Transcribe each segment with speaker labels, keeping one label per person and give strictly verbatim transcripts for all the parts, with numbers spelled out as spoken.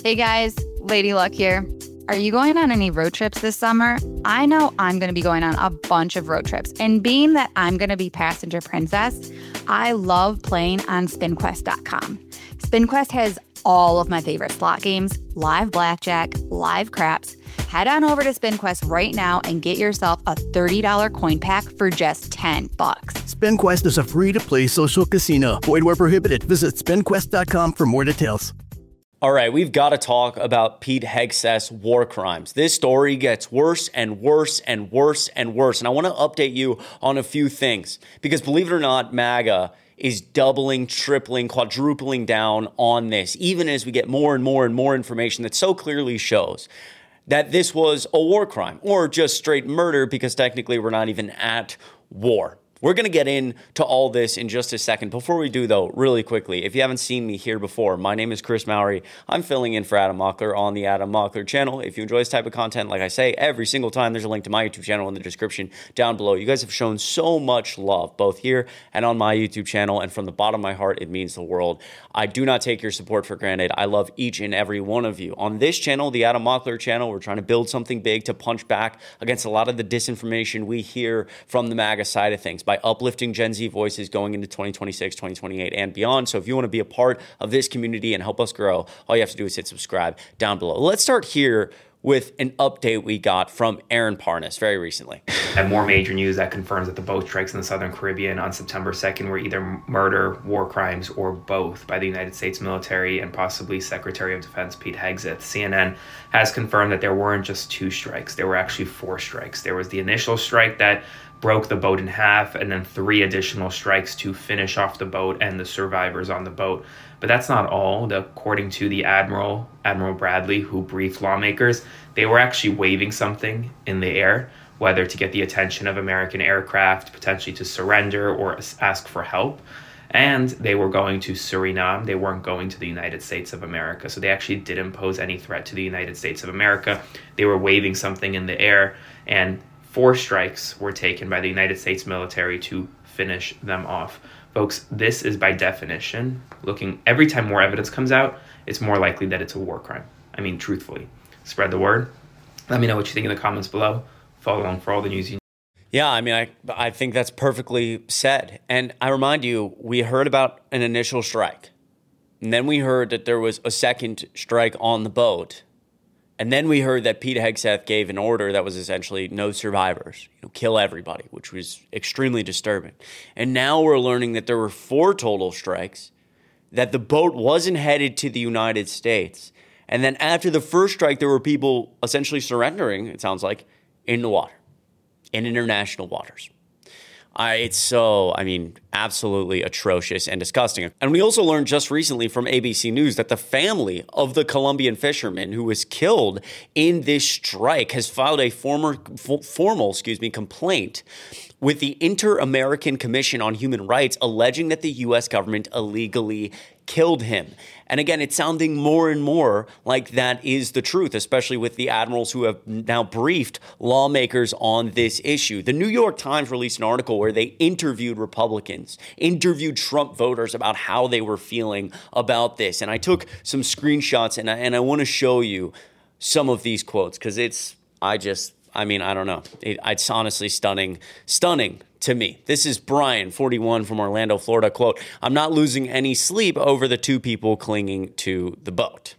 Speaker 1: Hey guys, Lady Luck here. Are you going on any road trips this summer? I know I'm going to be going on a bunch of road trips. And being that I'm going to be passenger princess, I love playing on spin quest dot com. SpinQuest has all of my favorite slot games, live blackjack, live craps. Head on over to SpinQuest right now and get yourself a thirty dollars coin pack for just ten bucks.
Speaker 2: SpinQuest is a free-to-play social casino. Void where prohibited. Visit spin quest dot com for more details.
Speaker 3: All right, we've got to talk about Pete Hegseth's war crimes. This story gets worse and worse and worse and worse. And I want to update you on a few things because, believe it or not, MAGA is doubling, tripling, quadrupling down on this, even as we get more and more and more information that so clearly shows that this was a war crime or just straight murder because technically we're not even at war. We're going to get into all this in just a second. Before we do, though, really quickly, if you haven't seen me here before, my name is Chris Mowry. I'm filling in for Adam Mockler on the Adam Mockler channel. If you enjoy this type of content, like I say, every single time, there's a link to my YouTube channel in the description down below. You guys have shown so much love, both here and on my YouTube channel, and from the bottom of my heart, it means the world. I do not take your support for granted. I love each and every one of you. On this channel, the Adam Mockler channel, we're trying to build something big to punch back against a lot of the disinformation we hear from the MAGA side of things by uplifting Gen Z voices going into twenty twenty-six, twenty twenty-eight, and beyond. So if you want to be a part of this community and help us grow, all you have to do is hit subscribe down below. Let's start here with an update we got from Aaron Parnas very recently.
Speaker 4: And more major news that confirms that the boat strikes in the Southern Caribbean on September second were either murder, war crimes, or both by the United States military and possibly Secretary of Defense Pete Hegseth. C N N has confirmed that there weren't just two strikes. There were actually four strikes. There was the initial strike that broke the boat in half, and then three additional strikes to finish off the boat and the survivors on the boat. But that's not all. According to the Admiral, Admiral Bradley, who briefed lawmakers, they were actually waving something in the air, whether to get the attention of American aircraft, potentially to surrender or ask for help. And they were going to Suriname. They weren't going to the United States of America. So they actually didn't pose any threat to the United States of America. They were waving something in the air, and four strikes were taken by the United States military to finish them off. Folks, this is by definition, looking every time more evidence comes out, it's more likely that it's a war crime. I mean, truthfully, spread the word. Let me know what you think in the comments below. Follow along for all the news you need.
Speaker 3: Yeah, I mean, I I think that's perfectly said. And I remind you, we heard about an initial strike. And then we heard that there was a second strike on the boat. And then we heard that Pete Hegseth gave an order that was essentially no survivors, you know, kill everybody, which was extremely disturbing. And now we're learning that there were four total strikes, that the boat wasn't headed to the United States. And then after the first strike, there were people essentially surrendering, it sounds like, in the water, in international waters. I, it's so, I mean, absolutely atrocious and disgusting. And we also learned just recently from A B C News that the family of the Colombian fisherman who was killed in this strike has filed a former, f- formal, excuse me, complaint with the Inter-American Commission on Human Rights, alleging that the U S government illegally killed him. And again, it's sounding more and more like that is the truth, especially with the admirals who have now briefed lawmakers on this issue. The New York Times released an article where they interviewed Republicans, interviewed Trump voters about how they were feeling about this. And I took some screenshots and I, and I want to show you some of these quotes because it's, I just, I mean, I don't know. It, it's honestly stunning, stunning to me. This is Brian, forty-one, from Orlando, Florida. Quote, "I'm not losing any sleep over the two people clinging to the boat."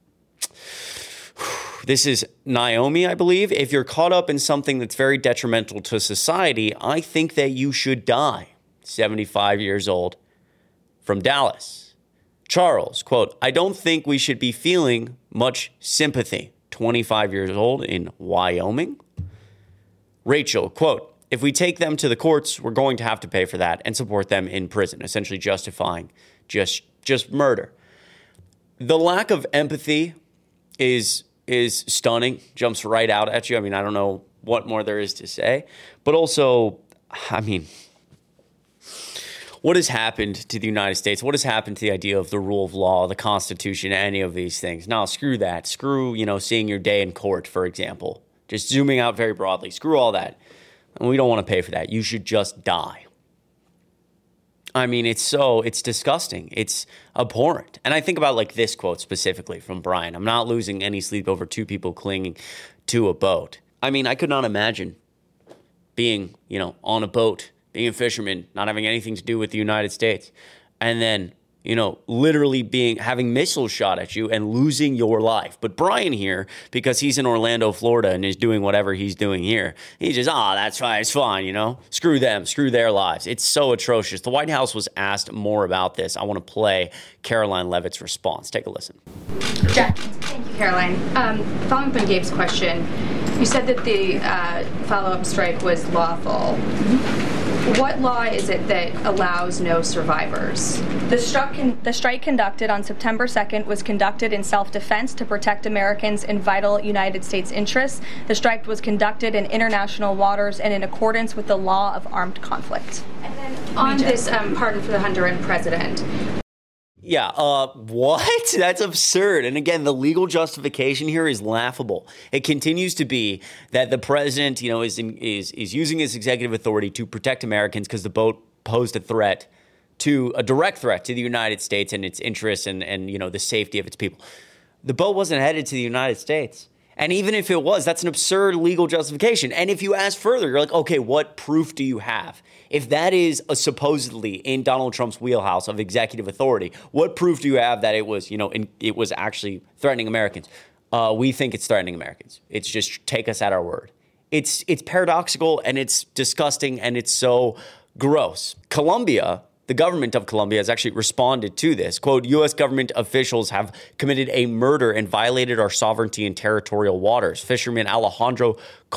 Speaker 3: This is Naomi, I believe. "If you're caught up in something that's very detrimental to society, I think that you should die." seventy-five years old, from Dallas. Charles, quote, "I don't think we should be feeling much sympathy." twenty-five years old, in Wyoming. Rachel, quote, "If we take them to the courts, we're going to have to pay for that and support them in prison," essentially justifying just just murder. The lack of empathy is is stunning, jumps right out at you. I mean, I don't know what more there is to say, but also, I mean, what has happened to the United States? What has happened to the idea of the rule of law, the Constitution, any of these things? No, screw that. Screw, you know, seeing your day in court, for example. Just zooming out very broadly. Screw all that. And we don't want to pay for that. You should just die. I mean, it's so, it's disgusting. It's abhorrent. And I think about like this quote specifically from Brian. I'm not losing any sleep over two people clinging to a boat. I mean, I could not imagine being, you know, on a boat, being a fisherman, not having anything to do with the United States, and then, you know, literally being having missiles shot at you and losing your life. But Brian here, because he's in Orlando, Florida, and is doing whatever he's doing here, he's just, ah, oh, that's fine, it's fine, you know? Screw them, screw their lives. It's so atrocious. The White House was asked more about this. I want to play Caroline Leavitt's response. Take a listen.
Speaker 5: Jack. Thank you, Caroline. Um, following up on Gabe's question, you said that the uh, follow-up strike was lawful. Mm-hmm. What law is it that allows no survivors?
Speaker 6: The strike, con- the strike conducted on September second was conducted in self-defense to protect Americans in vital United States interests. The strike was conducted in international waters and in accordance with the law of armed conflict.
Speaker 5: And then on Regent. this um, pardon for the Honduran president.
Speaker 3: Yeah, uh, what? That's absurd. And again, the legal justification here is laughable. It continues to be that the president, you know, is in, is is using his executive authority to protect Americans because the boat posed a threat to a direct threat to the United States and its interests and and you know the safety of its people. The boat wasn't headed to the United States. And even if it was, that's an absurd legal justification. And if you ask further, you're like, okay, what proof do you have? If that is a supposedly in Donald Trump's wheelhouse of executive authority, what proof do you have that it was, you know, in, it was actually threatening Americans? Uh, we think it's threatening Americans. It's just take us at our word. It's it's paradoxical and it's disgusting and it's so gross. Colombia, the government of Colombia has actually responded to this. Quote, U S government officials have committed a murder and violated our sovereignty in territorial waters. Fisherman Alejandro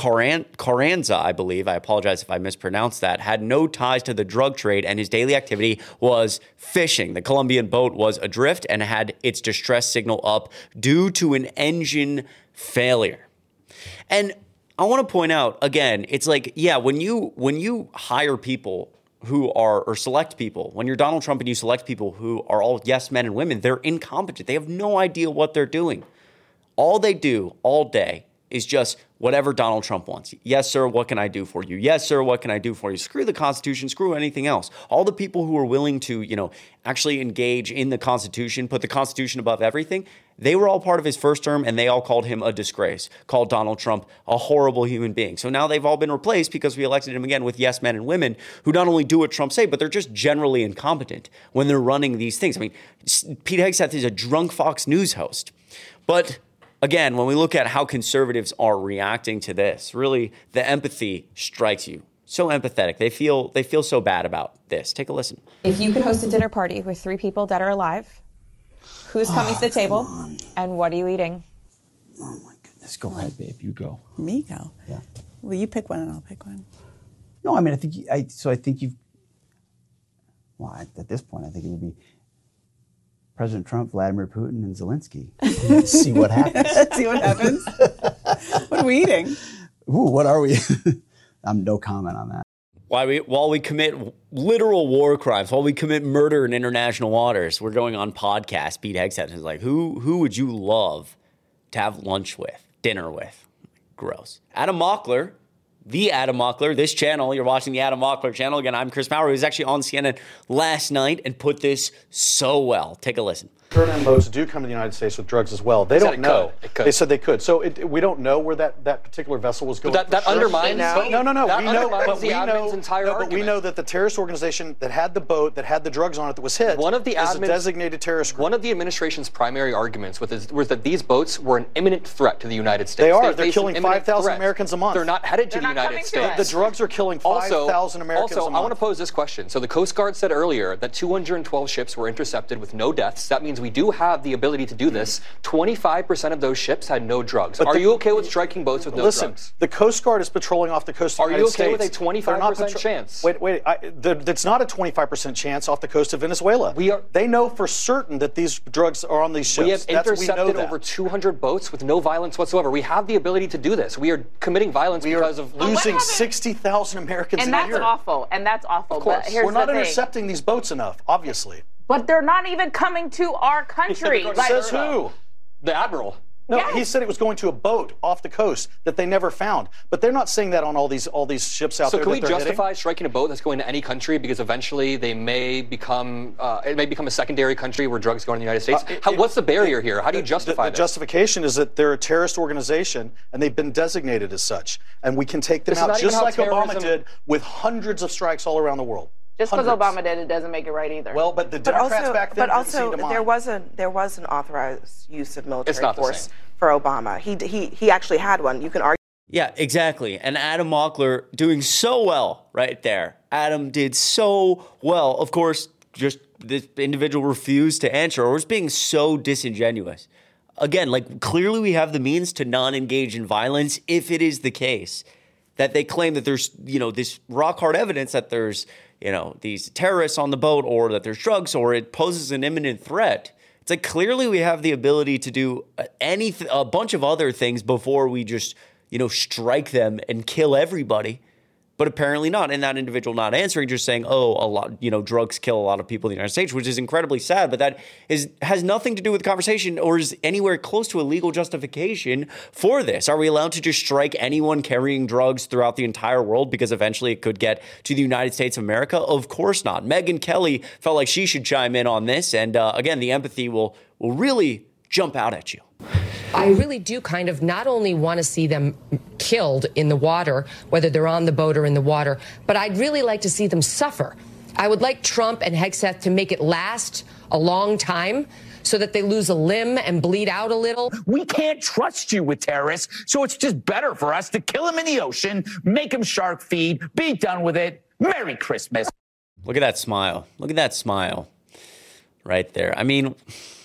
Speaker 3: Carranza, I believe, I apologize if I mispronounced that, had no ties to the drug trade and his daily activity was fishing. The Colombian boat was adrift and had its distress signal up due to an engine failure. And I want to point out, again, it's like, yeah, when you when you hire people who are, or select people, when you're Donald Trump and you select people who are all yes men and women, they're incompetent. They have no idea what they're doing. All they do all day is just whatever Donald Trump wants. Yes, sir, what can I do for you? Yes, sir, what can I do for you? Screw the Constitution, screw anything else. All the people who are willing to, you know, actually engage in the Constitution, put the Constitution above everything, they were all part of his first term and they all called him a disgrace, called Donald Trump a horrible human being. So now they've all been replaced because we elected him again with yes men and women who not only do what Trump say, but they're just generally incompetent when they're running these things. I mean, Pete Hegseth is a drunk Fox News host. But again, when we look at how conservatives are reacting to this, really the empathy strikes you. So empathetic. They feel they feel so bad about this. Take a listen.
Speaker 7: If you could host a dinner party with three people dead or alive, who's coming oh, to the table and what are you eating?
Speaker 8: Oh my goodness. Go ahead, babe. You go.
Speaker 9: Me go?
Speaker 8: Yeah.
Speaker 9: Well, you pick one and I'll pick one.
Speaker 8: No, I mean, I think, you, I, so I think you've, well, I, at this point, I think it would be President Trump, Vladimir Putin, and Zelensky. See what happens.
Speaker 9: See what happens. What are we eating?
Speaker 8: Ooh, what are we? I'm no comment on that.
Speaker 3: While we, while we commit literal war crimes, while we commit murder in international waters, we're going on podcast. Pete Hegseth is like, who who would you love to have lunch with, dinner with? Gross. Adam Mockler, the Adam Mockler, this channel, you're watching the Adam Mockler channel. Again, I'm Chris Maurer, who was actually on C N N last night and put this so well. Take a listen.
Speaker 10: Certain boats do come to the United States with drugs as well. They, they don't know. Could. It could. They said they could. So it, we don't know where that, that particular vessel was going.
Speaker 11: But that that
Speaker 10: sure.
Speaker 11: undermines.
Speaker 10: But no, no, no.
Speaker 11: That
Speaker 10: we know.
Speaker 11: But we know.
Speaker 10: Entire no, but we know that the terrorist organization that had the boat that had the drugs on it that was hit.
Speaker 11: One of the
Speaker 10: is a designated terrorist group.
Speaker 11: One of the administration's primary arguments was, is, was that these boats were an imminent threat to the United States.
Speaker 10: They are.
Speaker 11: They
Speaker 10: They're killing five thousand Americans a month.
Speaker 11: They're not headed to
Speaker 10: They're
Speaker 11: the United States.
Speaker 10: The drugs are killing five thousand Americans
Speaker 11: also,
Speaker 10: a month.
Speaker 11: I want to pose this question. So the Coast Guard said earlier that two hundred twelve ships were intercepted with no deaths. That means we do have the ability to do this. twenty-five percent of those ships had no drugs. But are the, you okay with striking boats with no
Speaker 10: listen,
Speaker 11: drugs?
Speaker 10: Listen, the Coast Guard is patrolling off the coast of the United States.
Speaker 11: Are you okay with a twenty-five percent patro- chance?
Speaker 10: Wait, wait. I, the, that's not a twenty-five percent chance off the coast of Venezuela. We are. They know for certain that these drugs are on these ships.
Speaker 11: We have
Speaker 10: that's,
Speaker 11: intercepted
Speaker 10: we
Speaker 11: over two hundred boats with no violence whatsoever. We have the ability to do this. We are committing violence
Speaker 10: we
Speaker 11: because of
Speaker 10: losing sixty thousand Americans
Speaker 12: and
Speaker 10: a
Speaker 12: that's
Speaker 10: year.
Speaker 12: awful. And that's awful.
Speaker 10: Of course.
Speaker 12: But here's
Speaker 10: We're not
Speaker 12: the
Speaker 10: intercepting
Speaker 12: thing.
Speaker 10: these boats enough, obviously.
Speaker 12: But they're not even coming to our country.
Speaker 10: Like, says who?
Speaker 11: The Admiral.
Speaker 10: No,
Speaker 7: Yes.
Speaker 10: he said it was going to a boat off the coast that they never found. But they're not saying that on all these all these ships out
Speaker 11: so
Speaker 10: there.
Speaker 11: So
Speaker 10: that
Speaker 11: can we
Speaker 10: they're
Speaker 11: justify
Speaker 10: hitting?
Speaker 11: striking a boat that's going to any country because eventually they may become uh, it may become a secondary country where drugs go in the United States?
Speaker 10: Uh,
Speaker 11: How,
Speaker 10: it,
Speaker 11: what's the barrier
Speaker 10: it,
Speaker 11: here? How do you justify
Speaker 10: the, the
Speaker 11: this?
Speaker 10: justification is that they're a terrorist organization and they've been designated as such, and we can take them
Speaker 11: This is
Speaker 10: out
Speaker 11: not even
Speaker 10: just
Speaker 11: how
Speaker 10: like Obama
Speaker 11: terrorism-
Speaker 10: did with hundreds of strikes all around the world.
Speaker 12: Just because
Speaker 10: Hundreds.
Speaker 12: Obama did it doesn't make it right either.
Speaker 10: Well, but the
Speaker 13: But
Speaker 10: Democrats
Speaker 13: also,
Speaker 10: back then
Speaker 13: but
Speaker 10: didn't seem
Speaker 13: also
Speaker 10: to mind.
Speaker 13: there was a there was an authorized use of military
Speaker 11: It's not the
Speaker 13: force
Speaker 11: same.
Speaker 13: for Obama. He he he actually had one. You can argue.
Speaker 3: Yeah, exactly. And Adam Mockler doing so well right there. Adam did so well. Of course, just this individual refused to answer or was being so disingenuous. Again, like clearly we have the means to not engage in violence if it is the case that they claim that there's, you know, this rock hard evidence that there's, you know, these terrorists on the boat or that there's drugs or it poses an imminent threat. It's like clearly we have the ability to do any a bunch of other things before we just, you know, strike them and kill everybody. But apparently not. And that individual not answering, just saying, oh, a lot, you know, drugs kill a lot of people in the United States, which is incredibly sad. But that is has nothing to do with the conversation or is anywhere close to a legal justification for this. Are we allowed to just strike anyone carrying drugs throughout the entire world because eventually it could get to the United States of America? Of course not. Megyn Kelly felt like she should chime in on this. And uh, again, the empathy will will really jump out at you.
Speaker 14: I really do kind of not only want to see them killed in the water, whether they're on the boat or in the water, but I'd really like to see them suffer. I would like Trump and Hegseth to make it last a long time so that they lose a limb and bleed out a little.
Speaker 15: We can't trust you with terrorists, so it's just better for us to kill them in the ocean, make them shark feed, be done with it. Merry Christmas.
Speaker 3: Look at that smile. Look at that smile right there. I mean,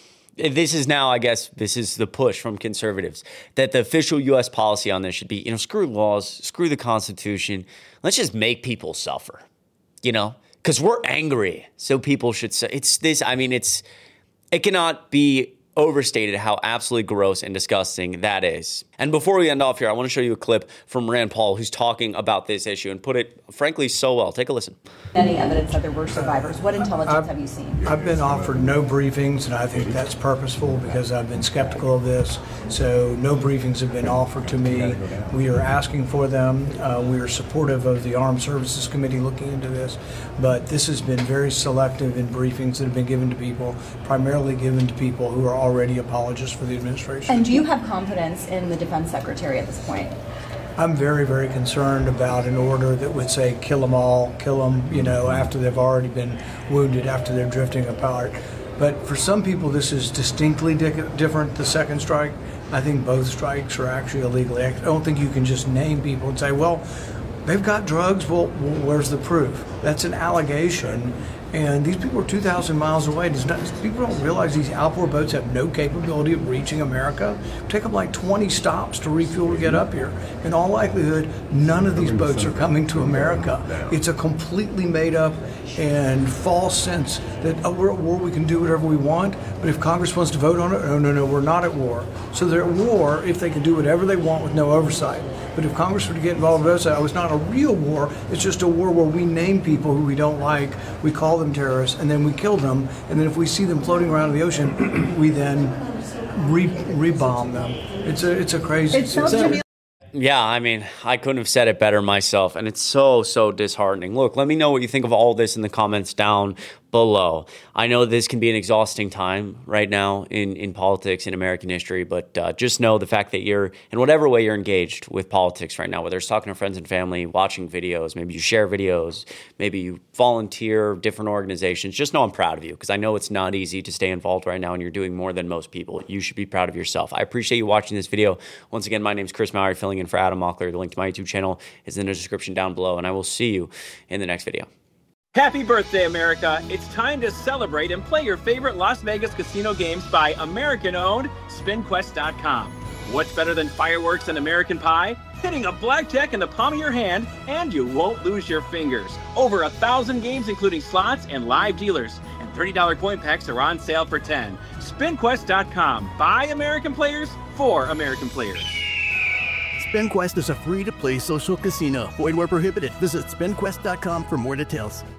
Speaker 3: this is now, I guess, this is the push from conservatives that the official U S policy on this should be, you know, screw laws, screw the Constitution. Let's just make people suffer, you know, because we're angry. So people should say it's this. I mean, it's it cannot be overstated how absolutely gross and disgusting that is. And before we end off here, I want to show you a clip from Rand Paul, who's talking about this issue and put it, frankly, so well. Take a listen.
Speaker 16: Any evidence that there were survivors? What intelligence
Speaker 17: I've,
Speaker 16: have you seen?
Speaker 17: I've been offered no briefings, and I think that's purposeful because I've been skeptical of this. So no briefings have been offered to me. We are asking for them. Uh, we are supportive of the Armed Services Committee looking into this. But this has been very selective in briefings that have been given to people, primarily given to people who are already apologists for the administration.
Speaker 16: And do you have confidence in the Defense Secretary at this point?
Speaker 17: I'm very, very concerned about an order that would say kill them all, kill them, you know, after they've already been wounded, after they're drifting apart. But for some people, this is distinctly di- different, the second strike. I think both strikes are actually illegal. I don't think you can just name people and say, well, they've got drugs, well, where's the proof? That's an allegation. And these people are two thousand miles away. Does not, people don't realize these outboard boats have no capability of reaching America. It take them like twenty stops to refuel to get up here. In all likelihood, none of these boats are coming to America. It's a completely made up and false sense that oh, we're at war, we can do whatever we want. But if Congress wants to vote on it, oh, no, no, we're not at war. So they're at war if they can do whatever they want with no oversight. But if Congress were to get involved with oversight, oh, it's not a real war. It's just a war where we name people who we don't like, we call them terrorists, and then we kill them. And then if we see them floating around in the ocean, we then re- re-bomb them. It's a it's a crazy system.
Speaker 3: Yeah, I mean, I couldn't have said it better myself, and it's so, so disheartening. Look, let me know what you think of all this in the comments down below. I know this can be an exhausting time right now in, in politics, in American history, but uh, just know the fact that you're, in whatever way you're engaged with politics right now, whether it's talking to friends and family, watching videos, maybe you share videos, maybe you volunteer different organizations, just know I'm proud of you, because I know it's not easy to stay involved right now, and you're doing more than most people. You should be proud of yourself. I appreciate you watching this video. Once again, my name is Chris Mowry, filling in for Adam Mockler. The link to my YouTube channel is in the description down below, and I will see you in the next video.
Speaker 18: Happy birthday, America. It's time to celebrate and play your favorite Las Vegas casino games by American-owned Spin Quest dot com. What's better than fireworks and American pie? Hitting a blackjack in the palm of your hand, and you won't lose your fingers. Over a thousand games, including slots and live dealers. And thirty dollar coin packs are on sale for ten dollars. Spin Quest dot com. By American players, for American players.
Speaker 2: SpinQuest is a free-to-play social casino. Void where prohibited. Visit Spin Quest dot com for more details.